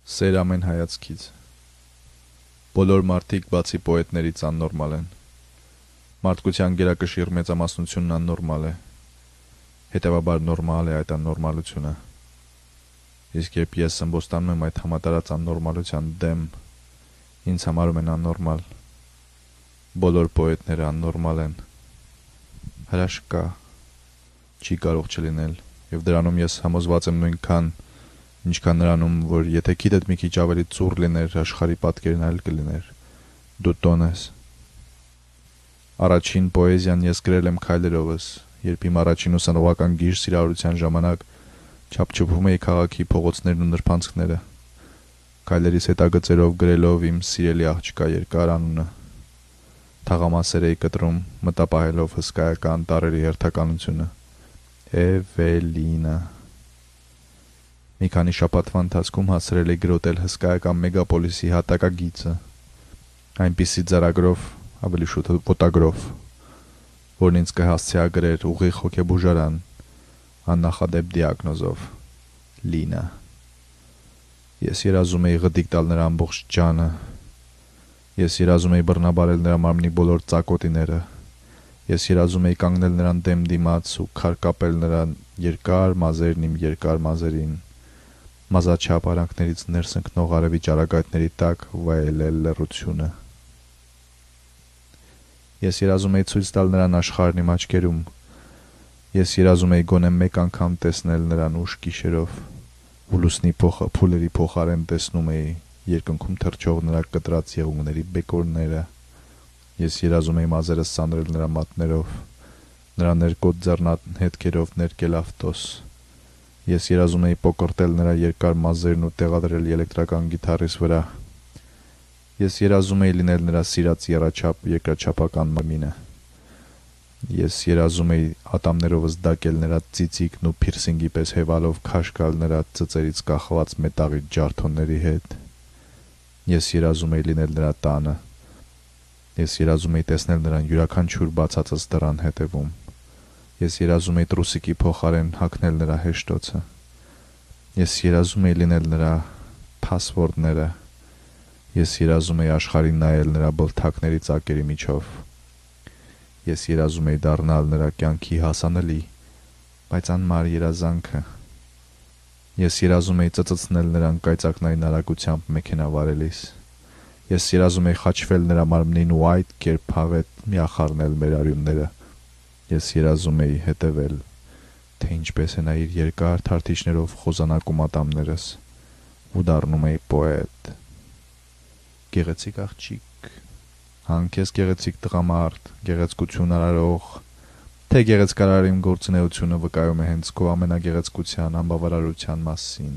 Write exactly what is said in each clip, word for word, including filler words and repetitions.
Սեր ամեն հայացքից։ Բոլոր մարդիկ բացի պոետներից աննորմալ են։ Մարդկության գերակշիռ մեծամասնությունն աննորմալ է։ Հետևաբար նորմալ է այդ աննորմալությունը։ Իսկ երբ ես սմբոստանում եմ այդ համատարած աննորմալության դեմ, ինձ համարում են աննորմալ։ Բոլոր պոետները աննորմալ են։ Հրաշք կա, չի կարող չլինել, եւ դրանում ես համոզված եմ նույնքան, ինչքան նրանում, որ եթե գիտդ մի քիչ ավելի ծուռ լիներ, աշխարհի պատկերն այլ կլիներ։ Դու տոն ես։ Առաջին պոեզիան ես գրել եմ քայլերովս, երբ իմ առաջին ուսանողական գիժ սիրահարության ժամանակ չափչփում էի քաղաքի փողոցներն ու նրբանցքները, քայլերիս հետագծերով գրելով իմ սիրելի աղջկա երկար անունը։ Թաղամասեր էի կտրում, մտապահելով հսկայական տառերի հերթականությունը։ Էվելինա։ Մի քանի շաբաթվա ընթացքում հասրել էի գրոտել հսկայական մեգապոլիսի հատակագիծը, այնպիսի ձեռագրով, ավելի շուտ ոտագրով, որն ինձ կհասցեագրեր ուղիղ հոգեբուժարան, աննախադեպ դիագնոզով՝ Լինա։ Ես երազում էի ղդիկ տալ նրա ամբողջ ջանը, ես երազում էի բռնաբարել նրա մարմնի բոլոր ծակոտիները, ես երազում էի կանգնել նրան դեմ դիմաց ու քար կապել նրան երկար մազերն իմ երկար մազերին, մազաչափ արանքներից ներս ընկնող արևի ճառագայթների տակ վայելել լռությունը։ Ես երազում էի ցույց տալ նրան աշխարհն իմ աչքերում, ես երազում էի գոնե մեկ անգամ տեսնել նրան ուշ գիշերով, ու լուսնի փոխը փուլերի փոխարեն տեսնում էի երկնքում թռչող նրա կտրած եղունգների բեկորները, ես երազում էի մազերս սանրել նրա մատներով, նրա ներկոտ ձեռնատ հետքերով ներկել ավտոս, ես երազում էի պոկրտել նրա երկար մազերն ու տեղադրել էլեկտրական գիթառիս վրա, ես երազում էի լինել նրա սիրած եռաչափ երկրաչափական մարմինը, ես երազում էի ատամներով զդակել նրա ծիծիկն ու փիրսինգի պես հևալով քաշ գալ նրա ծծերից կախված մետաղի ջարդոնների հետ, ես երազում էի լինել նրա տանը, ես երազում էի տեսնել նրան յուրաքանչյուր բացածս դռան հետևում, ես երազում էի տրուսիկի փոխարեն հագնել նրա հեշտոցը, ես երազում էի լինել նրա փասվորդները, ես երազում էի աշխարհին նայել նրա բլթակների ծակերի միջով, ես երազում էի դառնալ նրա կյանքի հասանելի, բայց անմար երազանքը, ես երազում էի ծծծնել նրան կայծակնային արագությամբ մեքենա վարելիս, ես երազում էի խաչվել նրա մարմնին ու այդ կերպ հավետ միախառնել մեր արյունները, ես երազում էի հետևել, թե ինչպես է նա իր երկար թարթիչներով խոզանակում ատամներս, ու դառնում էի պոետ։ Գեղեցիկ աղջիկ, հանքես գեղեցիկ տղամարդ, գեղեցկություն արարող, թե գեղեցկարար իմ գործունեությունը վկայում է հենց քո ամենագեղեցկության անբավարարության մասին։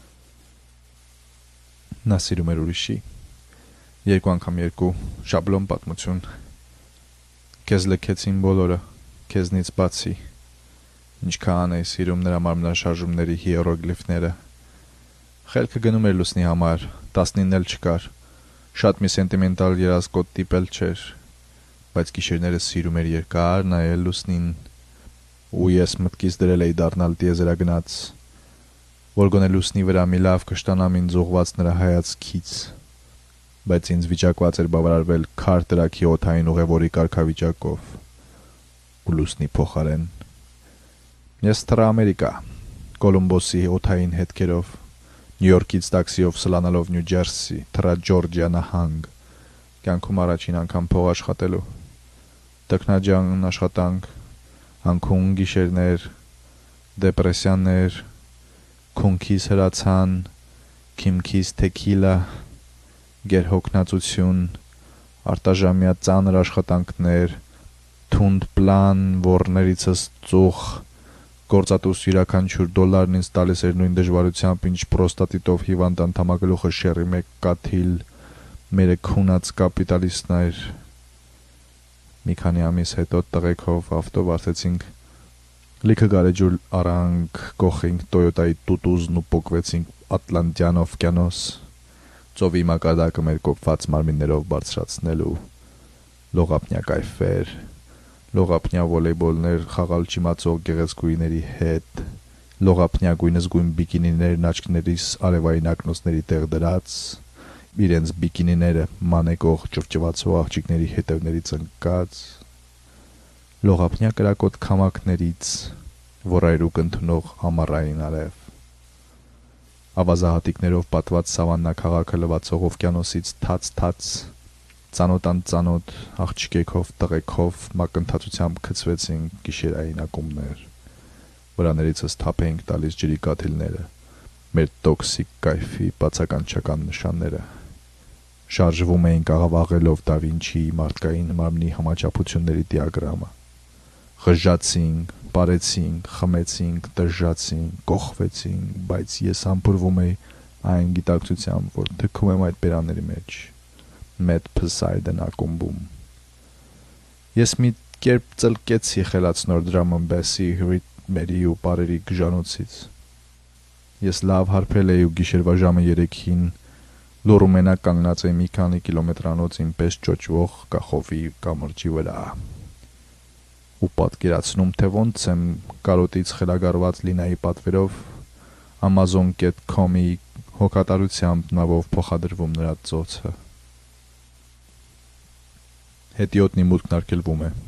Նա սիրում էր ուրիշի, երկու անգամ երկու, շաբլոն պատմություն, քեզ լքեցին բոլորը, քեզնից բացի, ինչքան էի սիրում նրա մարմնաշարժումների հիերոգլիֆները, խելքը գնում էր լուսնի համար, տասնինն էլ չկար, շատ մի սենտիմենտալ երազկոտ տիպել չէր, բայց գիշերները սիրում էր երկար նայել լուսնին, ու ես մտքիս դրել էի դառնալ տիեզերագնաց, որ գոնե լուսնի վրա մի լավ կշտանամ ինձ ուղված նրա հայացքից, բայց ինձ վիճակված էր բավարարվել քար տրաքի օդային ուղևորի կարգավիճակով, ու լուսնի փոխարեն։ Ես թռա Ամերիկա, Կոլումբոսի օդային հետքերով, Նյու Յորքից տաքսիով սլանալով Նյու Ջերսի, թռա Ջորջիա նահանգ, կյանքում առաջին անգամ փող աշխատելու, տքնաջան աշխատանք, անքուն գիշերներ, դեպրեսիաներ, քունքիս հրացան, քիմքիս թեքիլա, գերհոգնածություն, արտաժամյա ծանր աշխատանքներ, թունդ պլան, ոռներիցս ծուխ, գործատուս յուրաքանչյուր դոլարն ինձ տալիս էր նույն դժվարությամբ, ինչ պրոստատիտով հիվանդ անդամագլուխը շերի մեկ կաթիլ, մերը քունած կապիտալիստն էր։ Մի քանի ամիս հետո տղեքով ավտո վարձեցինք, լիքը գարեջուր առանք, կոխինք Տոյոտայի տուտուզն ու պոկվեցինք Ատլանտյան օվկիանոս, ծովի մակարդակը մեր կոփված մարմիններով բարձրացնելու, լողափնյա կայֆեր, լողափնյա վոլեյբոլներ խաղալ չիմացող գեղեցկուհիների հետ, լողափնյա գույնզգույն բիկինիներն աչքներիս արևային ակնոցների տեղ դրած, իրենց բիկինիները մանեկող ճվճվացող աղջիկների հետևներից ընկած, լողափնյա կրակոտ քամակներից որայրուկ ընդունող ամառային արև, ավազահատիկներով պատված սավաննա քաղաքը լվացող օվկիանոսից թաց-թաց, ծանոտ-անծանոտ աղջիկեքով, տղեքով մակընթացությամբ գցվեցին գիշերային ակումբներ, վրաներիցս թափ էինք տալիս ջրի կաթիլները, մեր տոքսիկ կայֆի բացականչական նշանները, շարժվում էինք աղավաղելով դա Վինչիի մարդկային մարմնի համաչափությունների դիագրամը, խժացինք, բարեցինք, խմեցինք, տժժացինք, կոխվեցինք, բայց ես համբուրվում էի այն գիտակցությամբ, որ թքում եմ այդ բերանների մեջ, Mad Poseidon ակումբում։ Ես մի կերպ ծլկեցի խելացնոր դրամ and bass-ի ռիթմերի ու պարերի գժանոցից։ Ես լավ հարբել էի ու գիշերվա ժամը երեքին լոռու մենակ կանգնած էի մի քանի կիլոմետրանոց իմ պես ճոճվող կախովի կամրջի վրա։ Ու պատկերացնում, թե ոնց եմ կարոտից խելագարված Լինայի պատվերով Amazon dot com-ի հոգատարությամբ նավով փոխադրվում նրա ծոցը։ Հետիոտնի մուտքն արգելվում է։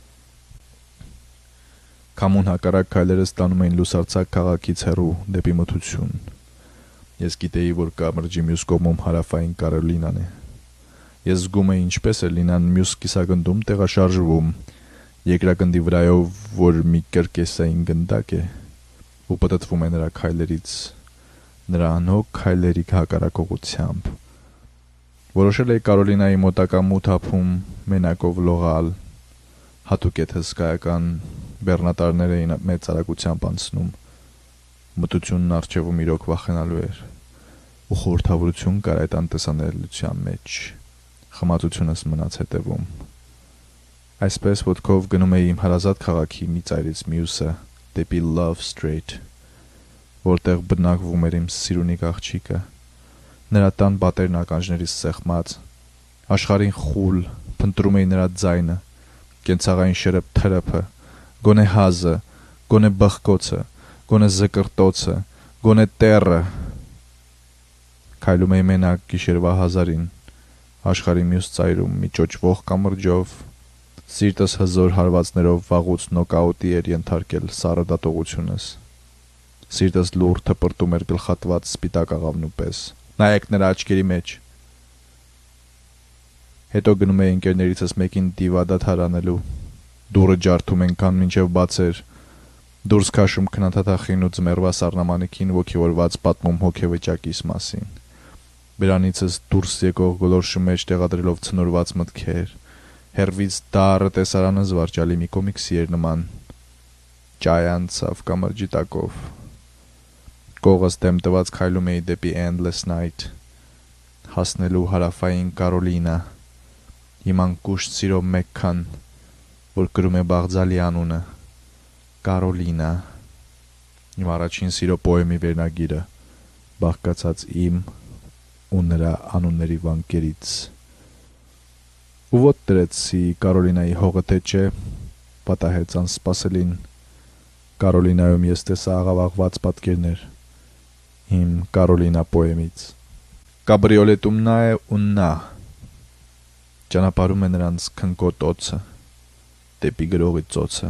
Կամուն հակառակ քայլերս տանում էին լուսարձակ քաղաքից հեռու դեպի մթություն։ Ես գիտեի, որ կամրջի մյուս կողմում հարավային Կարոլինան է։ Ես զգում էի ինչպես է Լինան մյուս կիսագնդում տեղաշարժվում, երկրագնդի վրայով, որ մի կրկեսային գնդակ է, ու պտտվում է նրա քայլերից, նրա անհոգ քայլերի հակառակողությամբ։ Որոշել էի Կարոլինայի մոտակա մութ ափում մենակով լողալ, հատուկ էդ հսկայական բեռնատարներ էին մեծ արագությամբ անցնում, մթությունն առջևում իրոք վախենալու էր, ու խորհրդավորություն կար այդ անտեսանելիության մեջ, խմատությունս մնաց հետևում։ Այսպես ոտքով գնում էի իմ հարազատ քաղաքի մի ծայրից մյուսը, դեպի Love Street, որտեղ բնակվում էր իմ սիրունիկ աղջիկը, նրա տան պատերն ականջներիս սեղմած, աշխարհին խուլ, փնտրում էի նրա ձայնը, կենցաղային շրըփ թրփը, գոնե հազը, գոնե բխկոցը, գոնե զկրտոցը, գոնե տերը։ Քայլում էի մենակ գիշերվա հազարին, աշխարհի մյուս ծայրում մի ճոճվող կամրջով, սիրտս հզոր հարվածներով վաղուց նոկաուտի էր ենթարկել սառը դատողությունս։ Սիրտս լուր թպրտում էր գլխատված սպիտակ աղավնու պես։ Նայեք նրա աչքերի մեջ։ Հետո գնում էի ընկերներիցս մեկին դիվադադար անելու։ Դուռը ջարդում ենքան մինչև բաց էր։ Դուրս քաշում քննադատախին ու ձմեռվա սառնամանիքին ոգևորված պատմում հոգեվիճակիս մասին։ Բերանիցս դուրս եկող գոլորշի մեջ տեղադրելով ցնորված մտքեր։ Հերվից դառը տեսարանը զվարճալի մի կոմիքսի էր նման։ Ճայանցավ կամրջի տակով։ Կողս դեմ տված քայլում էի դեպի Endless Night, հասնելու հարավային Կարոլինա, իմ անկուշտ սիրո Մեքքան, որ կրում է Բաղձալի անունը, Կարոլինա, իմ առաջին սիրո պոեմի վերնագիրը, բաղկացած իմ ու նրա անունների վանկերից։ Ու ոտ դրեցի Կարոլինայի հողը թե չէ, պատահեց անսպասելին, Կարոլինայում ես տեսա աղավաղված պատկերներ, իմ Կարոլինա պոեմից։ Կաբրիոլետում նա է ու նա, ճանապարհում է նրանց քնկոտ օձը, դեպի գրողի ծոցը։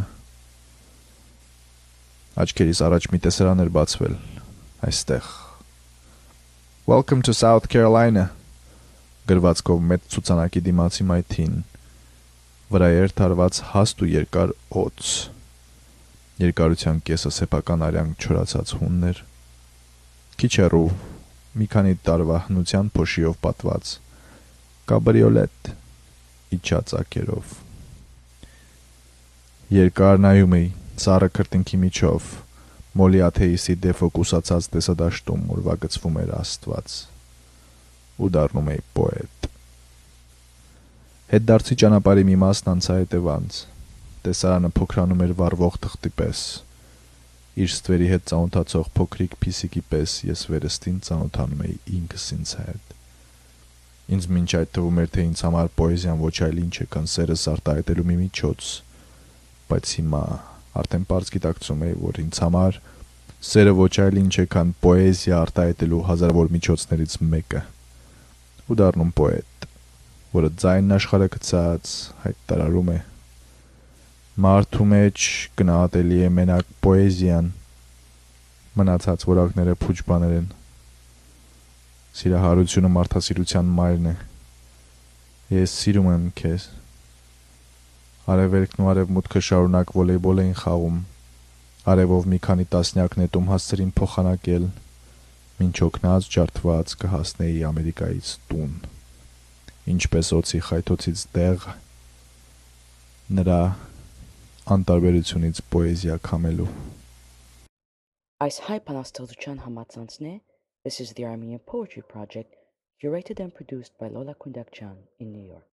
Աչքերիս առաջ մի տեսարան էր բացվել, այստեղ։ Welcome to South Carolina, գրվածքով մեծ ցուցանակի դիմացի մայթին, վրա էր թարված հաստ ու երկար օձ, երկարության կեսը սեփական արյան չորացած հուններ, քիչ հեռու, մի քանի տարվա հնության փոշիով պատված, կաբրիոլետ, իջած ակերով։ Երկար նայում էի, սառը քրտինքի միջով, մոլի աթեիսի դեֆոկուսացած տեսադաշտում, որ վագծվում էր Աստված, ու դառնում էի պոետ։ Հետդարձի ճանապարհի մի մասն անցա հետևանց, տեսարանը փոքրանում էր վառվող թղթի պես, իր ստվերի հետ ծանոթացող փոքրիկ փիսիկի պես ես վերստին ծանոթանում էի ինքս ինձ հետ։ Ինձ մինչ այդ թվում էր, թե ինձ համար պոեզիան ոչ այլ ինչ է, քան սերս արտահայտելու մի միջոց, բայց հիմա արդեն պարզ գիտակցում էի, որ ինձ համար Սերը ոչ այլ ինչ է, քան պոեզիա արտահայտելու հազարավոր միջոցներից մեկը։ Ու դառնում պոետ, որը ձայնն աշխարհը գցած հայտարարում է. մարդու մեջ գնահատելի է մենակ պոեզիան, մնացած որակները փուչ բաներ են։ Սիրահարությունը մարդասիրության մայրն է։ Ես սիրում եմ քեզ։ Արևելքն ու արևմուտքը շարունակ վոլեյբոլ էին խաղում։ Արևով մի քանի տասնյակ նետում հասցրին փոխանակել, մինչ օգնած ջարդված կհասնեի Ամերիկայից տուն։ Ինչպես օծի խայթոցից դեղ, նրա անտարբերությունից պոեզիա քամելու։ Այս հայ բանաստեղծության համացանցն է This is the Armenian Poetry Project, curated and produced by Lola Kundakchan in New York.